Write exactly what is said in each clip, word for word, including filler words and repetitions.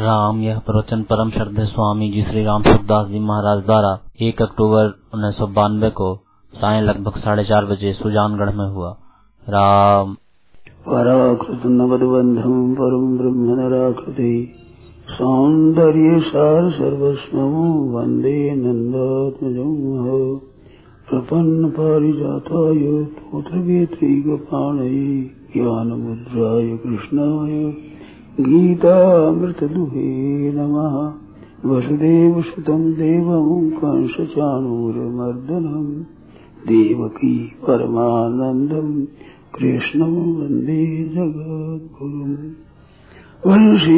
राम। यह प्रवचन परम श्रद्धेय स्वामी जी श्री राम सुखदास जी महाराज द्वारा एक अक्टूबर उन्नीस सौ बानवे को साय लगभग साढ़े चार बजे सुजानगढ़ में हुआ। राम। पराकृत नवदबंधम परम ब्रह्म नराकृति सौंदर्य सार सर्वस्वं वंदे नंदात्मजं प्रपन्न पारिजाताय तोत्र वेत्रीगपाणये ज्ञान मुद्राय कृष्णाय गीतामृतदुहे नमः। वसुदेव सुतं देवं कंसचाणूरमर्दनं देवकी परमानन्दं कृष्णं वन्दे जगद्गुरुम्। वंशी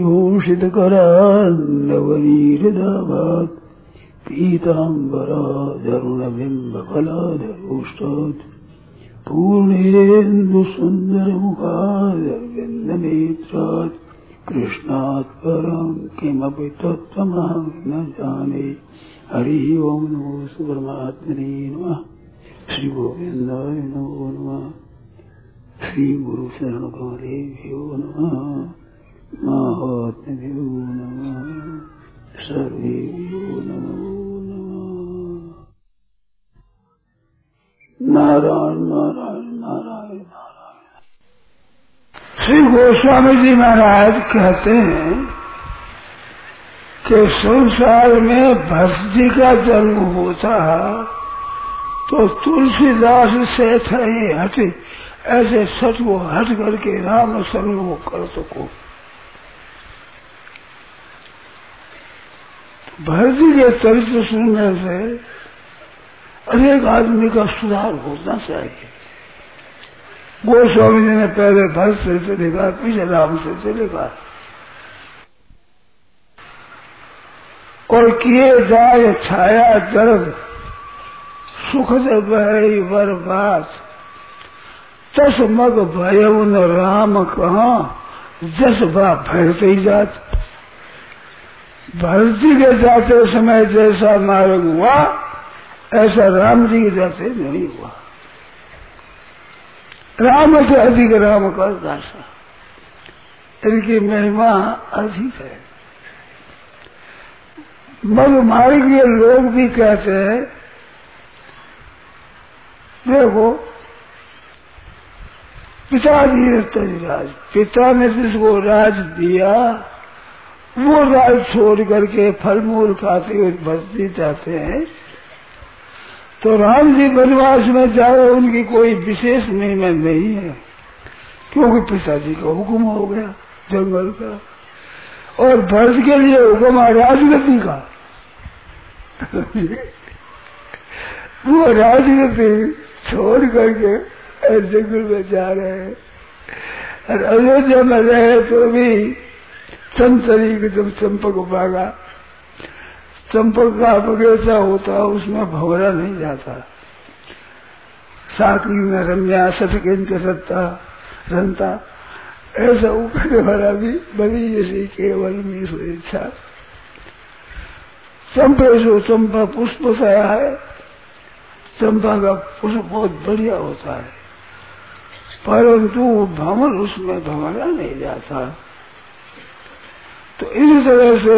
विभूषितकरान्नवनीहृदाभात् पीताम्बराधरुणबिम्बफलाधरोष्टात् पूर्णेन्दुसुन्दरमुखादरविन्दनेत्रात् कृष्णात् परं किमपि तत्त्वमहं न जाने। हरिः ओम् नमो परमात्मने नमः। श्री गोविन्दाय नमो नमः। श्री गुरु शरण कमलेभ्यो नमः। महात्म्यो नमः। सर्वेभ्यो नमो नमः। नारायण नारायण नारायण नारायण। श्री गोस्वामी जी महाराज कहते हैं कि संसार में भक्ति का जन्म होता तो तुलसीदास से थे हटे ऐसे सच वो हट करके राम शरण वो कर सको। भक्ति के चरित्र सुनने से अनेक आदमी का सुधार होना चाहिए। गोस्वामी जी ने पहले भक्त से लिखा, पीछे राम से लिखा। और किए जाए छाया दर्द सुखद भय बर्बाद तस मग भयउ न राम कहाँ जस बा भरते ही जात। भरती के जाते समय जैसा मार्ग हुआ ऐसा राम जी के जाते नहीं हुआ। राम से अधिक राम का दासा, इनकी महिमा अधिक है। मग मार्गीय लोग भी कहते हैं, देखो पिताजी ने राज, पिता ने जिसको राज दिया वो राज छोड़ करके फल मूल खाते हुए बस्ती जाते हैं। तो राम जी वनवास में जाए उनकी कोई विशेष महिमा नहीं है, क्योंकि पिताजी का हुक्म हो गया जंगल का। और भरत के लिए हुक्म है राजगति का। वो राजगति छोड़ करके जंगल में जा रहे हैं। और अयोध्या में रहे तो भी चंचरी के जब चंपक भागा, चंपक का बगीचा होता उसमें भंवरा नहीं जाता। साकी में रम्या सतकिन के सत्ता रंता ऐसा उखड़े वाला भी बड़ी जैसी केवल में इच्छा। चंपे सो चंपा पुष्प साया है, चंपा का पुष्प बहुत बढ़िया होता है, परंतु भंवर उसमें भंवरा नहीं जाता। तो इस तरह से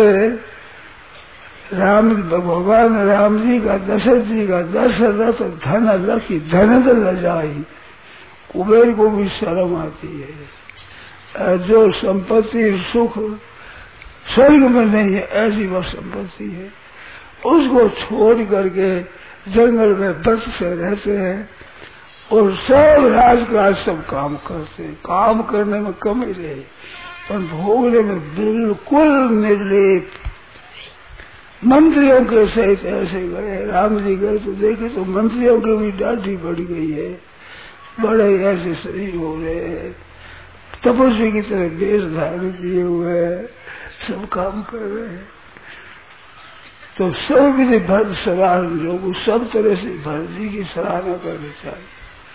राम भगवान राम जी का दशरथ जी का दशरथ धन लखी धन दल जाई, कुबेर को भी शर्म आती है। जो संपत्ति सुख स्वर्ग में नहीं है ऐसी वह संपत्ति है, उसको छोड़ करके जंगल में बस से रहते हैं और सब राजकाज सब काम करते हैं। काम करने में कमी रहे और भोगने में बिल्कुल निर्लेप। मंत्रियों के सहित ऐसे गए, राम जी गए तो देखे तो मंत्रियों की भी दाढ़ी बढ़ गई है, बड़े ऐसे शरीर हो रहे हैं, तपस्वी की तरह वेश धारण किए हुए सब काम कर रहे हैं। तो सब विधि भरत सराहन लोग सब तरह से भरत जी की सराहना करनी चाहिए।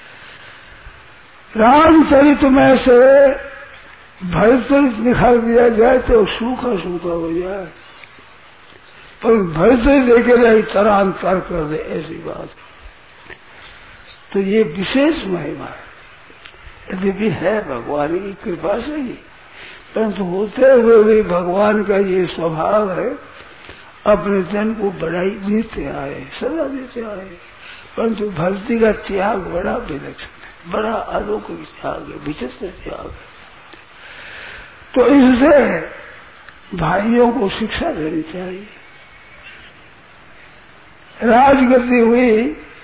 रामचरित में से भरत चरित निकाल दिया जाए तो सूखा सूखा हो जाए, पर भरत लेके नहीं तरांतर कर दे ऐसी बात। तो ये विशेष महिमा है, यदि भी है भगवान की कृपा से ही। परंतु होते हुए भी भगवान का ये स्वभाव है, अपने जन को बढ़ाई देते आए, सदा देते आए। परंतु भक्ति का त्याग बड़ा विलक्षण है, बड़ा अलौकिक त्याग है, विचित्र त्याग है। तो इससे भाइयों को शिक्षा देनी चाहिए। राजगद्दी हुई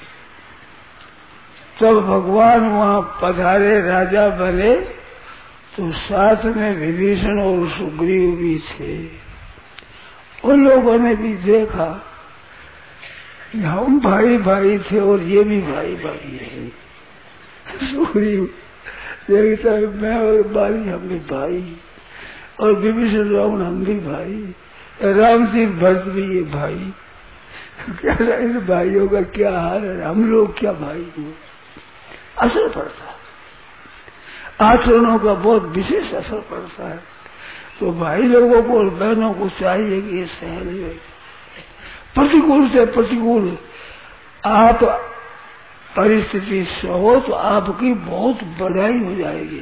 तब भगवान वहां पधारे, राजा बने, तो साथ में विभीषण और सुग्रीव भी थे। उन लोगों ने भी देखा कि हम भाई भाई थे और ये भी भाई भाई है। सुग्रीव देखता है मैं और बाली हम भी भाई, और विभीषण रावण हम भी भाई, राम जी भरत भी ये भाई। क्या इन भाइयों का क्या हाल है, हम लोग क्या भाई हो। असर पड़ता है, आचरणों का बहुत विशेष असर पड़ता है। तो भाई लोगों को और बहनों को चाहिए कि ये सहन है। प्रतिकूल से प्रतिकूल आप परिस्थिति सहो तो आपकी बहुत बढ़ाई हो जाएगी।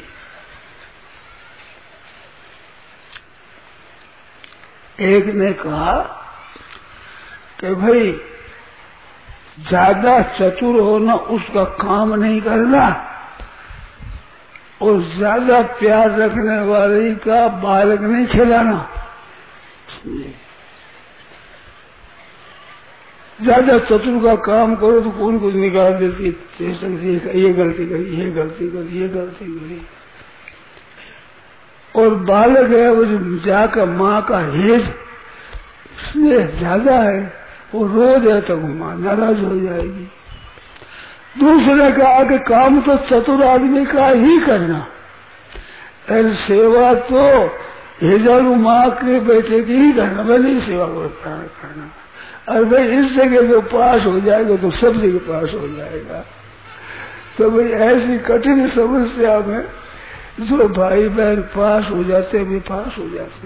एक ने कहा कि भाई ज्यादा चतुर होना उसका काम नहीं करना, और ज्यादा प्यार रखने वाले का बालक नहीं खिलाना। ज्यादा चतुर का काम करो तो कौन कुछ निकाल देती, ये गलती करी, ये गलती करी, ये गलती करी। और बालक है वो जो जाकर माँ का हेज ज्यादा है, वो रो दे तो माँ नाराज हो जाएगी। दूसरे कहा कि काम तो चतुर आदमी का ही करना, और सेवा तो हेजारू माँ के बेटे की ही करना, मैं नहीं सेवा को करना। और भाई इस जगह जो पास हो जाएगा तो सब जगह पास हो जाएगा। तो भाई ऐसी कठिन समस्या में जो भाई बहन पास हो जाते भी पास हो जाते।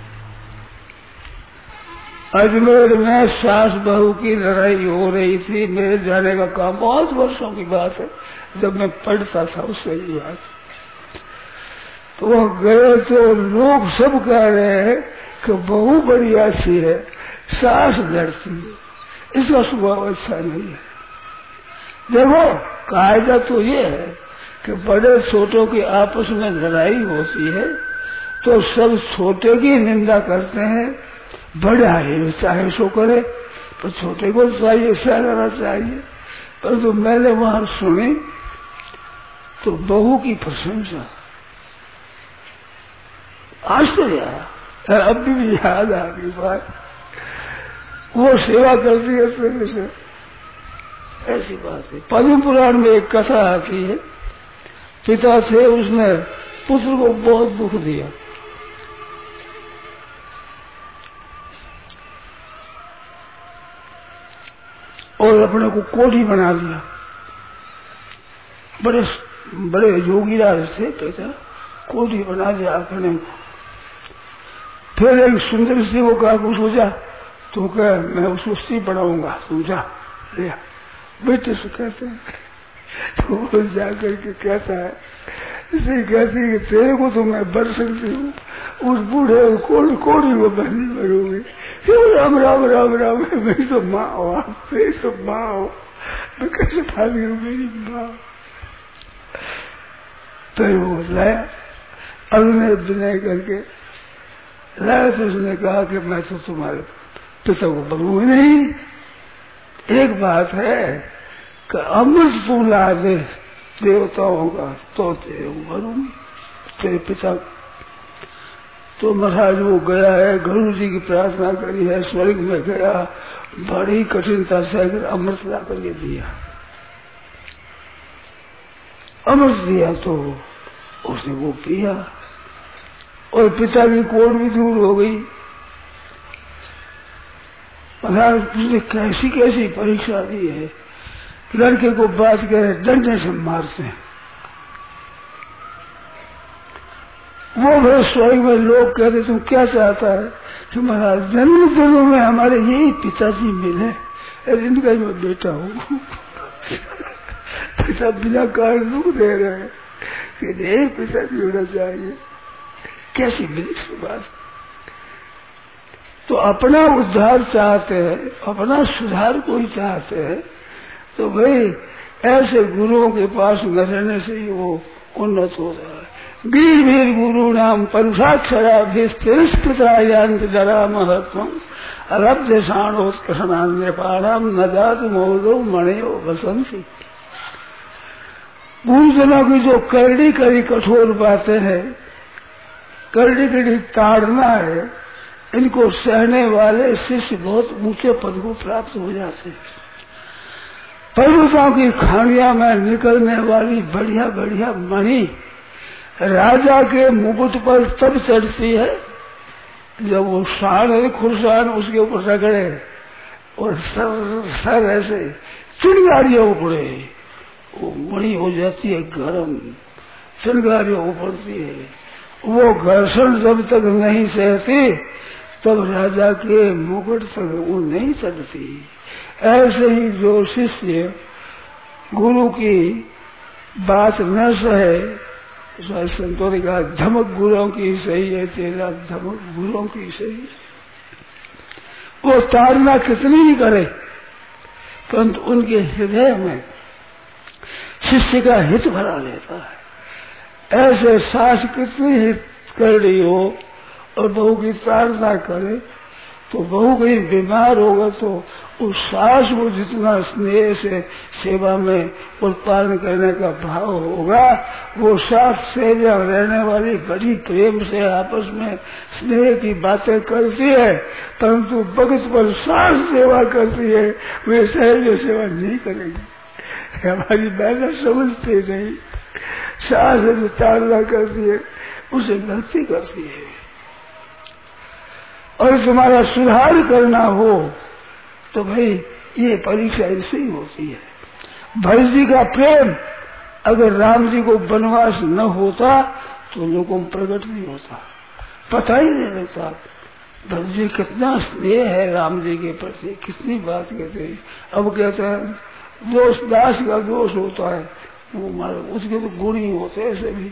अजमेर में सास बहू की लड़ाई हो रही थी, मेरे जाने का काम बहुत वर्षों की बात है, जब मैं पढ़ता था उससे ही बात। तो वह गए तो लोग सब कह रहे हैं कि बहू बड़ी अच्छी है, सास डरती है, इसका स्वभाव अच्छा नहीं है। देखो कायदा तो ये है कि बड़े छोटों की आपस में लड़ाई होती है तो सब छोटे की निंदा करते हैं, बड़ा है चाहे सो करे, तो छोटे को चाहिए सहना चाहिए। पर तो मैंने वहां सुनी तो बहू की प्रशंसा, आश्चर्य आया, अब भी याद आ गई बात। वो सेवा करती है फिर से, ऐसी बात है। पद्म पुराण में एक कथा आती है, पिता से उसने पुत्र को बहुत दुख दिया, और अपने को कोढ़ी बना दिया। बड़े बड़े योगीराज थे पिता, कोढ़ी बना दिया अपने को। फिर एक सुंदर सी वो कहा कुछ हो जा, तो कह मैं उसको स्त्री बनाऊंगा, तू जा ले बेटे से कहते हैं। तो वो जाकर के कहता है, इसे कहती है कि तेरे को तो मैं बर सकती हूँ, उस बूढ़े कोड़ी कोड़ी को बहनी बनूंगी। राम राम राम राम, मेरी तो माँ हो, मेरी तो माँ हो, मैं कैसे भागी हूँ मेरी माँ। फिर वो लाया, अग्नि विनय करके लाया, तो उसने कहा कि मैं तो तुम्हारे पिता को बनूंगी नहीं। एक बात है कि अमृत तू ला दे देवताओं का तो तेरे बनूंगी, तेरे पिता। तो महाराज वो गया है, गुरु जी की प्रार्थना करी है, स्वर्ग में गया, बड़ी कठिनता से अगर अमृत ला करके दिया, अमृत दिया तो उसने वो पिया, और पिता की कोढ़ भी दूर हो गई। महाराज उसने कैसी कैसी परीक्षा दी है, लड़के को बात करे डंडे से मारते हैं। वो फिर स्वर्ग में लोग कहते तुम क्या चाहता है कि महाराज जन्म जन्म में हमारे यही पिताजी मिले, इनका ही मैं बेटा हूँ। पिता बिना कारण दुख दे रहे हैं कि नहीं पिताजी होना चाहिए, कैसी विदिष्ट बात। तो अपना उद्धार चाहते हैं, अपना सुधार कोई चाहते हैं, तो भाई ऐसे गुरुओं के पास न रहने से ही वो उन्नत हो रहा है। वीर वीर गुरु नाम परुषाक्षरा भीस्तिरस्कृतायांत जरा महत्वम अरब्ध साणोत्कर्षणान्य पाराम न जातु मोदो मणियो बसंसी। गुरुजनों की जो करड़ी कड़ी कठोर बातें हैं, करड़ी कड़ी ताड़ना है, इनको सहने वाले शिष्य बहुत ऊंचे पद को प्राप्त हो जाते हैं। पर्वतों की खानिया में निकलने वाली बढ़िया बढ़िया मणि राजा के मुकुट पर तब चढ़ती है जब वो शान है खुरसान उसके ऊपर रगड़े और सर सर ऐसे चिंगारियों पड़े, वो मणि हो जाती है गरम, चिंगारियों पड़ती है। वो घर्षण जब तक नहीं सहती तब राजा के मुकुट तक वो नहीं चढ़ती। ऐसे ही जो शिष्य गुरु की बात न सहे, संतों ने कहा धमक गुरुओं की सही है तेरा, धमक गुरुओं की सही है। वो ताड़ना कितनी ही करे परंतु उनके हृदय में शिष्य का हित भरा लेता है। ऐसे सास कितनी ही कर रही हो और बहू की ताड़ना करे तो बहू कहीं बीमार होगा तो उस सास को जितना स्नेह से सेवा में उत्पादन करने का भाव होगा, वो सास से रहने वाली बड़ी प्रेम से आपस में स्नेह की बातें करती है, परंतु भक्त पर सास सेवा करती है, वे सहज सेवा नहीं करेगी। हमारी बहना समझते नहीं, सास जो ताड़ना करती है उसे गलती करती है। और तुम्हारा सुधार करना हो तो भाई ये परीक्षा ऐसे ही होती है। भरत जी का प्रेम अगर राम जी को वनवास न होता तो लोगों में प्रकट नहीं होता, पता ही नहीं लगता भरत जी कितना स्नेह है राम जी के प्रति, कितनी बात कहते हैं। अब कहते हैं दोष दास का दोष होता है, वो मारो उसके तो गुण ही होते हैं सभी।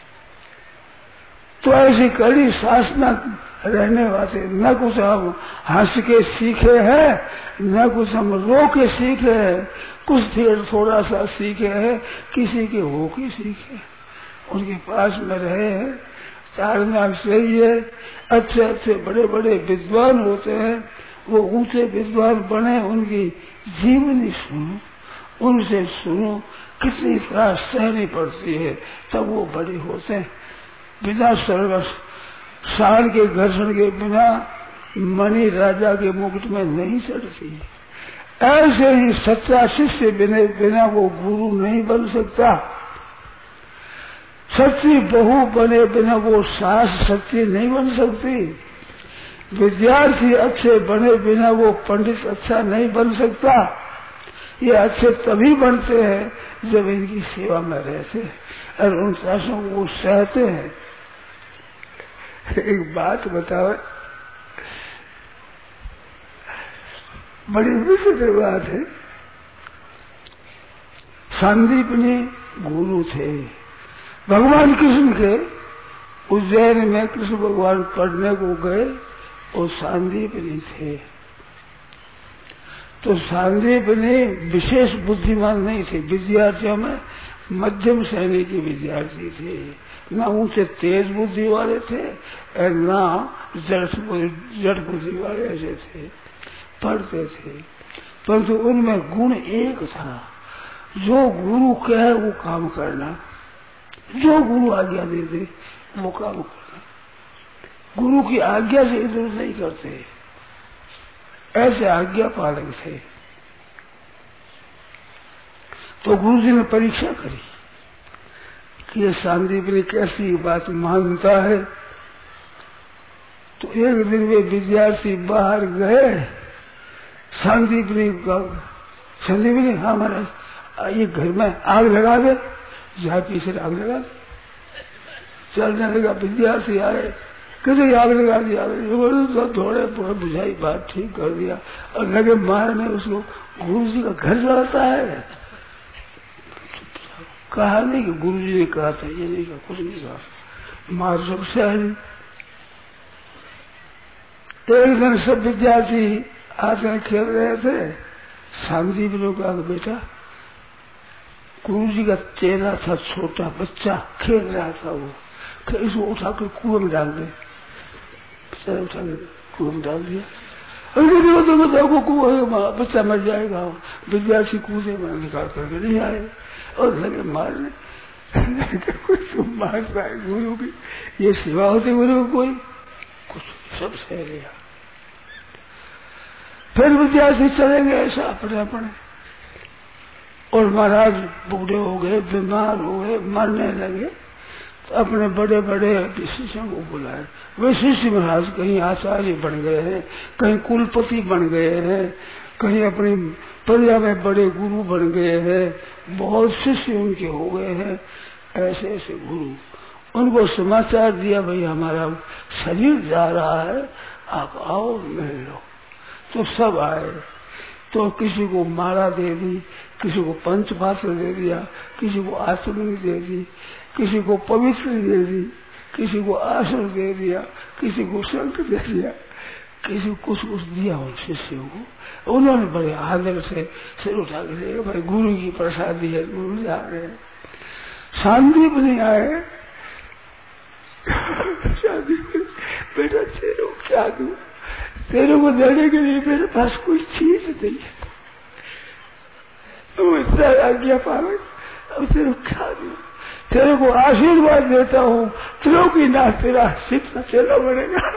तो ऐसी कड़ी शासना रहने वाले न कुछ हम हंस के सीखे हैं, न कुछ हम रो के सीखे हैं, कुछ देर थोड़ा सा सीखे हैं, किसी के हो के सीखे, उनके पास में रहे हैं। ताड़ना सही है, अच्छे अच्छे बड़े बड़े विद्वान होते हैं, वो ऊंचे विद्वान बने, उनकी जीवनी सुनो, उनसे सुनो कितनी तरह सहनी पड़ती है, तब वो बड़े होते हैं। बिना सर्वस शान के घर्षण के बिना मणि राजा के मुकुट में नहीं चढ़ती। ऐसे ही सच्चा शिष्य बिना बिना वो गुरु नहीं बन सकता। सच्ची बहू बने बिना वो सास सच्ची नहीं बन सकती। विद्यार्थी अच्छे बने बिना वो पंडित अच्छा नहीं बन सकता। ये अच्छे तभी बनते हैं जब इनकी सेवा में रहते हैं और उन सासों को वो सहते हैं। एक बात बताओ, बड़ी विचित्र बात है। संदीपनी गुरु थे भगवान कृष्ण के। उज्जैन में कृष्ण भगवान पढ़ने को गए और संदीपनी थे। तो संदीपनी विशेष बुद्धिमान नहीं थे, विद्यार्थियों में मध्यम श्रेणी की विद्यार्थी थे, न ऊंचे तेज बुद्धि वाले थे और न जड़ बुद्धि वाले ऐसे थे, पढ़ते थे। परंतु उनमें गुण एक था, जो गुरु कहे वो काम करना, जो गुरु आज्ञा दे दे वो काम करना। गुरु की आज्ञा से इधर नहीं करते, ऐसे आज्ञा पालक थे। तो गुरु जी ने परीक्षा करी कि ये संदीपनी कैसी बात मानता है। तो एक दिन वे विद्यार्थी बाहर गए, संदीपनी का संदीपनी हाँ महाराज ये घर में आग लगा दे, जहाँ पीछे आग लगा दे। चलने लगा, विद्यार्थी आए, कैसे आग लगा दिया, तो थोड़े थोड़े बुझाई बात ठीक कर दिया और लगे मारने उसको। गुरु जी का घर जलाता है। कहा नहीं कि गुरु जी ने कहा था, ये नहीं कहा, कुछ नहीं कहा, मार सब सहरी एक दिन सब विद्यार्थी आकर खेल रहे थे। सांझी भी लोग कहा बेटा, गुरु जी का चेहरा था, छोटा बच्चा खेल रहा था, वो इसको उठाकर कुएं में डाल दे, उठाकर कुएं में डाल दिया। तो बताओ कुएं बच्चा मर जाएगा। विद्यार्थी कूदे में निकाल करके नहीं आए और लगे मारने। कुछ मारता है गुरु की, ये सेवा होती गुरु को कोई कुछ सब सह लिया। फिर विद्यार्थी चले गए ऐसा अपने अपने, और महाराज बूढ़े हो गए, बीमार हो गए, मरने लगे। तो अपने बड़े बड़े शिष्यों को बुलाए। वे शिष्य महाराज कहीं आचार्य बन गए हैं, कहीं कुलपति बन गए हैं, कहीं अपनी प्रजा में बड़े गुरु बन गए हैं, बहुत शिष्य उनके हो गए हैं। ऐसे ऐसे गुरु उनको समाचार दिया, भाई हमारा शरीर जा रहा है, आप आओ मिल लो। तो सब आए। तो किसी को माला दे दी, किसी को पंचपात्र दे दिया, किसी को आचमनी दे दी, किसी को पवित्र दे दी, किसी को आसन दे दिया, किसी को शंख दे दिया, किसी को कुछ कुछ दिया उन शिष्यों को। उन्होंने बड़े आदर से सिर उठा के भाई गुरु की प्रसादी है, गुरु जा रहे हैं। शांति भी नहीं आए। शांति बेटा तेरे को क्या दूं, तेरे को देने के लिए मेरे पास कोई चीज नहीं है, तुम इतना आज्ञा पावे, अब तेरे को क्या दूं, तेरे को आशीर्वाद देता हूँ, चलो की ना तेरा सीखना चलो बनेगा।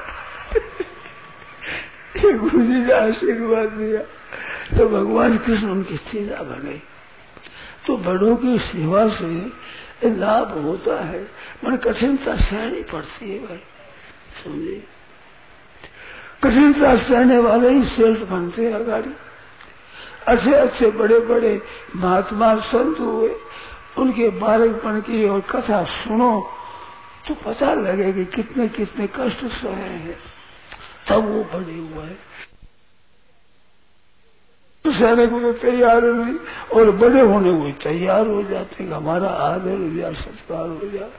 ये गुरु जी ने आशीर्वाद दिया तो भगवान कृष्ण उनकी सीधा बने। तो बड़ों की सेवा से लाभ होता है, मन कठिनता सहनी पड़ती है भाई, समझे। कठिनता सहने वाले ही श्रेष्ठ बनते हैं गाड़ी। अच्छे अच्छे बड़े बड़े महात्मा संत हुए, उनके बालकपन की और कथा सुनो तो पता लगे कि कितने कितने कष्ट सहे हैं, तब वो बड़े हुए। सहने को तो तैयार नहीं, और बड़े होने को तैयार हो जाते हैं, हमारा आदर हो जाए, सत्कार हो जाए।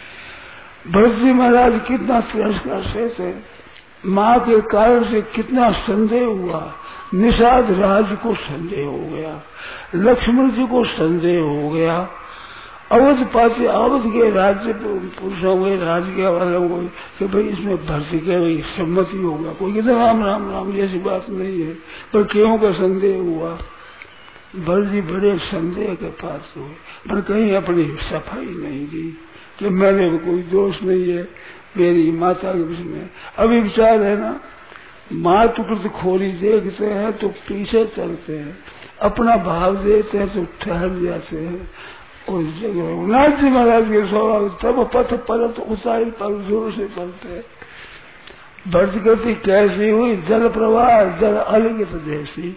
भरत जी महाराज कितना तिरस्कार से थे, माँ के कारण से कितना संदेह हुआ, निषाद राज को संदेह हो गया, लक्ष्मण जी को संदेह हो गया, अवध पाते अवध के राज्य पुरुषों के राज्य वालों को कि भाई इसमें भर्ती के भाई सम्मति होगा, कोई कहते राम राम राम जैसी बात नहीं है, पर क्यों का संदेह हुआ। भरत जी बड़े संदेह के पास हुए, पर कहीं अपनी सफाई नहीं दी कि मैंने कोई दोष नहीं है, मेरी माता के विषय में अभी विचार है ना, माँ टुकड़ खोरी देखते हैं तो पीछे चलते हैं, अपना भाव देते हैं तो ठहर जाते हैं। और रघुनाथ जी महाराज के स्वभाव तब पथ पर तो उसाई पर जोर से चलते हैं। भरत गति कैसी हुई, जल प्रवाह जल अलगित जैसी,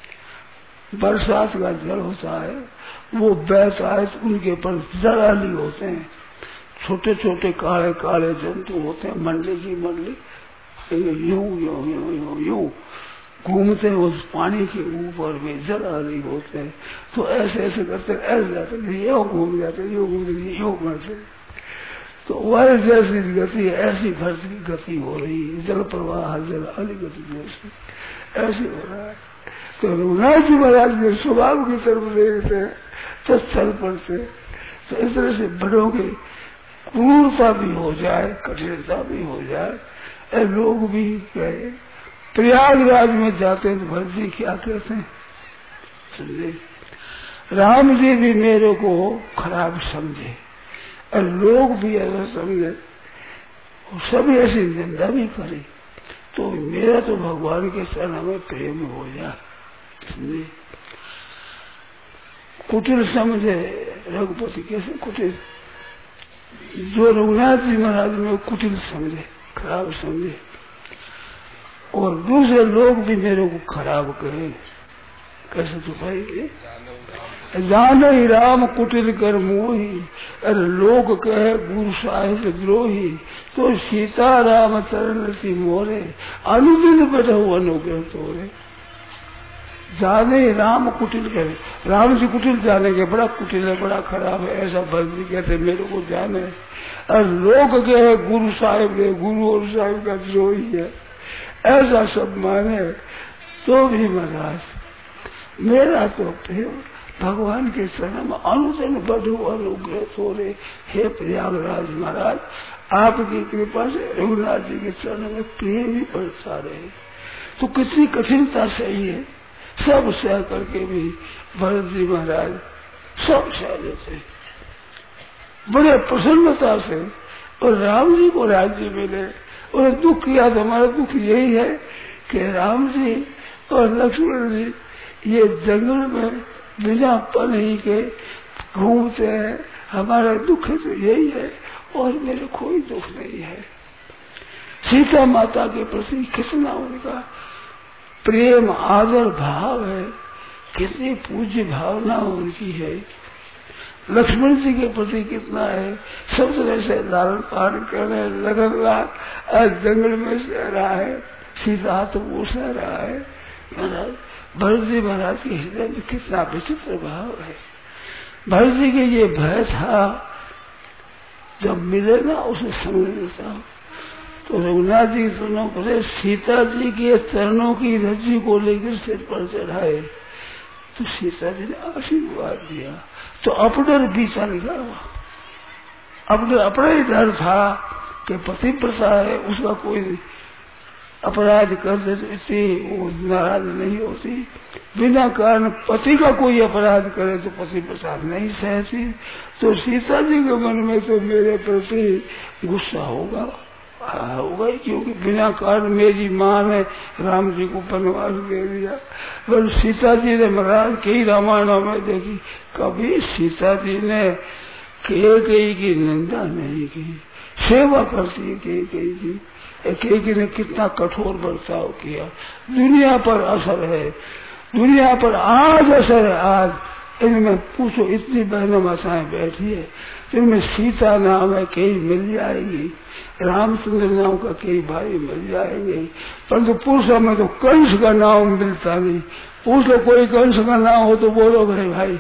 बरसात का जल होता है वो बहता है तो उनके पर जल अली होते हैं, छोटे छोटे काले काले जंतु होते हैं, मंडली की मंडली यूं यूं यूं यूं यूं घूमते हैं उस पानी के ऊपर में, जल अली होते हैं। तो ऐसे ऐसे करते ऐसे जाते यो घूम जाते यो घूमते यो करते, तो वह जैसी गति ऐसी भरत की गति हो रही है, जल प्रवाह जल अली गति जैसी ऐसी हो रहा है। तो रघुनाथ जी महाराज के स्वभाव की तरफ देखते हैं तो चल पड़ते। तो इस तरह से बड़ों की क्रूरता भी हो जाए, कठिनता भी हो जाए, लोग भी गए। प्रयागराज में जाते हैं तो भरत जी क्या कहते हैं समझे, राम जी भी मेरे को खराब समझे और लोग भी ऐसा समझे, सभी ऐसी निंदा भी करे, तो मेरा तो भगवान के चरण में प्रेम हो जाए, समझे। कुटिल समझे रघुपति, कैसे कुटिल, जो रघुनाथ जी महाराज में कुटिल समझे, खराब समझे, और दूसरे लोग भी मेरे को खराब करें, कैसे तो भाई जान ही राम कुटिल कर मोही, अरे लोग कहे गुरु साहिब द्रोही, तो सीता राम चरण सी मोरे, अनुदिन बैठा हुआ अनुग्रह तोरे। जाने राम कुटिल करे, राम जी कुटिल जाने के बड़ा कुटिल है, बड़ा खराब है, ऐसा भरत कहते मेरे को जाने। और लोग कहे गुरु साहिब है, गुरु और साहिब का द्रोही है, ऐसा सब माने तो भी महाराज मेरा तो प्रेम भगवान के चरण में अनुदिन बढ़ो अनुग्रह हो रहे। हे प्रयागराज महाराज, आपकी कृपा से रघुनाथ जी के चरण में प्रेम ही बढ़ता रहे। तो कितनी कठिनता सही है, सब सह करके भी भरत जी महाराज सब सह लेते बड़े प्रसन्नता से। और राम जी को राज्य मिले और दुख किया तो हमारा दुख यही है कि राम जी और लक्ष्मण जी ये जंगल में बिना पन के घूमते हैं। हमारा दुख तो यही है और मेरे कोई दुख नहीं है। सीता माता के प्रति कितना उनका प्रेम आदर भाव है, कितनी पूज्य भावना उनकी है। लक्ष्मण जी के प्रति कितना है, सब तरह से लालन पालन करने लगन रहा, जंगल में सह रहा है, सीता तो वो सह रहा है। महाराज भरत जी महाराज के हृदय में कितना विचित्र भाव है। भरत जी के ये भय था, जब मिले ना उसे समझ लेता। तो रघुनाथ जी चरणों पर सीता जी के चरणों की रज्जू को लेकर सिर पर चढ़ाए तो सीता जी ने आशीर्वाद दिया। तो अपना बीचा निकला, अपने अपना ही डर था कि पतिव्रता है, उसका कोई अपराध कर दे तो इससे वो नाराज नहीं होती। बिना कारण पति का कोई अपराध करे तो पति प्रसाद नहीं सहती। तो सीता जी के मन में तो मेरे प्रति गुस्सा होगा होगा ही, क्योंकि बिना कारण मेरी माँ ने राम जी को वनवास दे दिया। पर सीता जी ने महाराज कई रामायणों में देखी, कभी सीता जी ने कैकेयी की निंदा नहीं की, सेवा करती कैकेयी की। कैकेयी ने कितना कठोर बर्ताव किया। दुनिया पर असर है, दुनिया पर आज असर है। आज इनमें पूछो, इतनी बहनों माताएं बैठी है, इनमें सीता नाम है कई मिल जाएगी, रामचंद्र नाम का कई भाई मिल जाएंगे, परंतु पुरुषों में तो कंस का नाम मिलता नहीं। पूछ लो कोई कंस का नाम हो तो बोलो भाई भाई।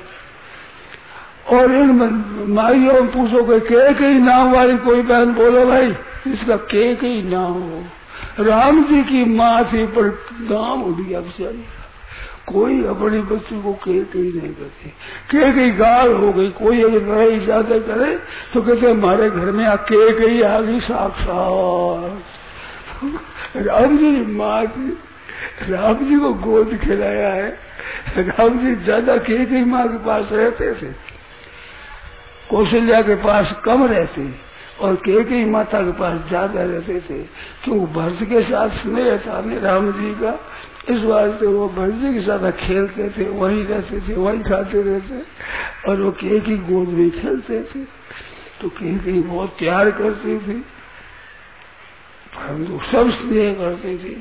और इन माइयों में पूछो कोई कैकेयी नाम वाली कोई बहन, बोलो भाई इसका कैकेयी नाम हो। राम जी की माँ थी पर नाम उड़ गया बेचारी। कोई अपने बच्चों को कैकेयी नहीं करते, कैकेयी गाल हो गई। कोई अगर लड़ाई ज्यादा करे तो कहते हमारे घर में आ कैकेयी आ गई साक्षात। राम जी की माँ थी, राम जी को गोद खिलाया है। राम जी ज्यादा कैकेयी माँ के पास रहते थे, कौशल्या के पास कम रहते और कैकेयी माता के पास ज्यादा रहते थे। क्योंकि भरत के साथ स्नेह था राम जी का, इस वास्ते वो भरत जी के साथ खेलते थे, वहीं रहते थे, वहीं खाते रहते, और वो कैकेयी गोद में खेलते थे। तो कैकेयी बहुत प्यार करती थी, परंतु सब स्नेह करती थी।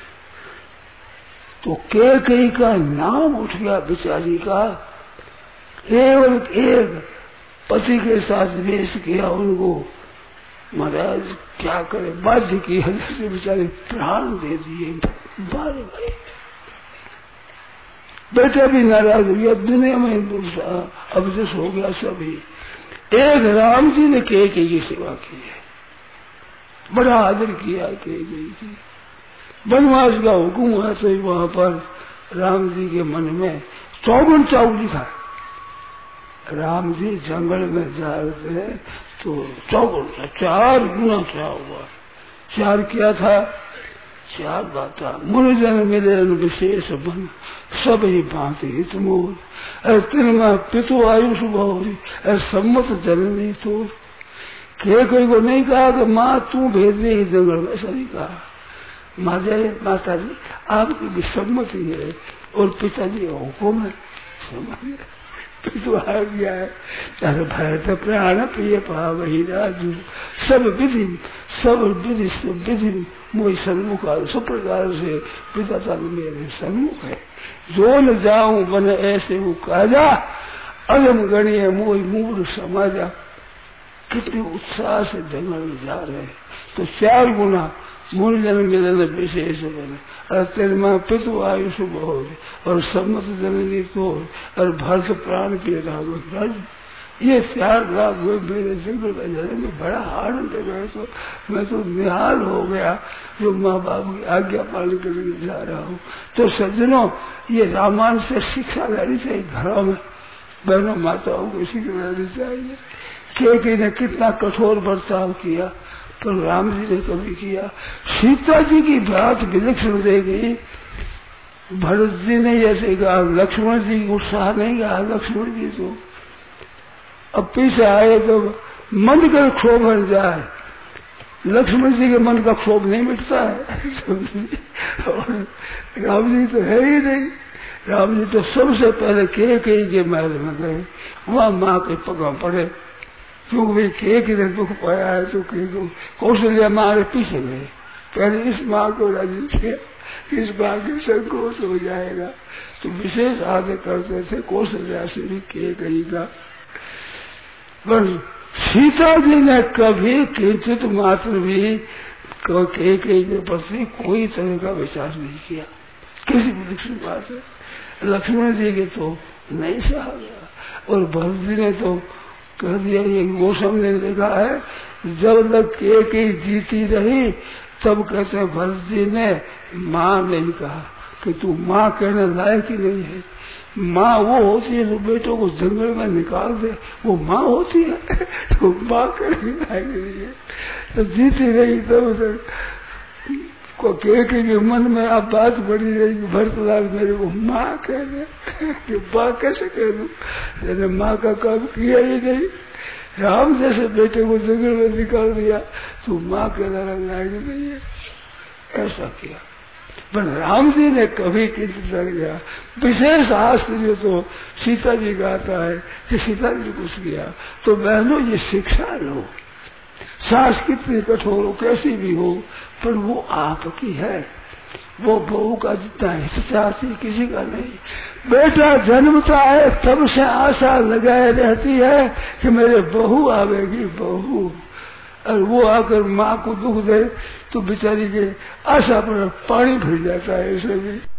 तो कैकेयी का नाम उठ गया बेचारी का। केवल एक पति के साथ द्वेष किया उनको, महाराज क्या करे, बाध्य की हद से बेचारे प्राण दे दिए, मार गए। बेटा भी नाराज हो गया, दुनिया में दूसरा अवजस हो गया सभी। एक राम जी ने कैकेयी की सेवा की है, बड़ा आदर किया कैकेयी की। वनवास का हुक्म हुआ तो वहां पर राम जी के मन में चौगुन चाव था। राम जी जंगल में जा रहे थे तो चौगुन चार गुना क्या हुआ। चार क्या था, चार बात मुनिजन मिले विशेष बन सब ही भांति हित मोर तिन पितु आयुष बहुरी सम्मत जननी तो। कैकेयी को नहीं कहा कि माँ तू भेज दे जंगल में, ऐसा नहीं कहा। माता माता जी आपकी भी सम्मति है और पिताजी हुक्म है, समझ तो आ गया है। अरे भरत प्राण प्रिय पाव ही राजू, सब विधि सब विधि सब विधि मोई सन्मुख सब प्रकार से पिता साल मेरे सन्मुख है। जो न जाऊं बन ऐसे वो काजा, अगम गणीय मोई मूल समाजा। कितने उत्साह से जंगल में जा रहे हैं। तो चार गुना मूल जन्म मिलन विशेष बने और तेरे माँ पितु आयुष बहुत और सम्मत जननी तो और भरत प्राण के राज ये चार लाख हुए मेरे जंगल में जाने में बड़ा आनंद है। मैं तो मैं तो निहाल हो गया जो माँ बाप की आज्ञा पालन करके जा रहा हूँ। तो सज्जनों, ये रामायण से शिक्षा लेनी चाहिए। घरों में बहनों माताओं को सीख लेनी चाहिए। केकई ने कितना कठोर बर्ताव किया, पर राम जी ने कभी किया। सीता जी की बात विलक्षण दे गई। भरत जी ने जैसे कहा, लक्ष्मण जी उत्साह नहीं कहा। लक्ष्मण जी तो अब पीछे आए तो मन का क्षोभ बन जाए। लक्ष्मण जी के मन का क्षोभ नहीं मिटता है। और राम जी तो है ही नहीं। राम जी तो सबसे पहले केकई के महल में गए, वहां माँ के पगा पड़े, क्योंकि केकई ने दुख पाया है। तो कौशल्या माँ के पीछे गए, पहले इस माँ को राजी किया, इस माँ के संकोच हो जाएगा। तो विशेष आदर करते थे कौशल्या से भी केकई का। बस सीता जी ने कभी किंचित मात्र भी केकई के प्रति कोई तरह का विचार नहीं किया, किसी भी दूसरी बात है। लक्ष्मण जी के तो नहीं सहा गया। और भरत जी ने तो कह दिया, ये मौसम ने देखा है, जब तक केकई जीती रही तब कहते हैं भरत जी ने माँ नहीं कहा कि तू माँ कहने लायक ही नहीं है। माँ वो होती है जो बेटों को जंगल में निकाल दे, वो माँ होती है। तो माँ कहने लायक नहीं है। तो जीती रही तब तक को केकई के मन में अब बात बड़ी रही कि भरतलाल मेरे को माँ कह दे, कि माँ कैसे कह दूं, मैंने माँ का काम किया ही नहीं। राम जैसे बेटे को जंगल में निकाल दिया तो माँ कहना लायक नहीं है, ऐसा किया। पर राम जी ने कभी किंचित नहीं किया। विशेष आश्चर्य तो सीता जी का आता है कि सीता जी कुछ किया। तो बहनों, ये शिक्षा लो। सास कितनी कठोर हो, कैसी भी हो, पर वो आपकी है। वो बहू का जितना हित चाहती किसी का नहीं। बेटा जन्मता है तब से आशा लगाए रहती है कि मेरे बहू आवेगी, बहू। और वो आकर माँ को दुख दे तो बेचारी के आशा पर पानी भर जाता है। ऐसे भी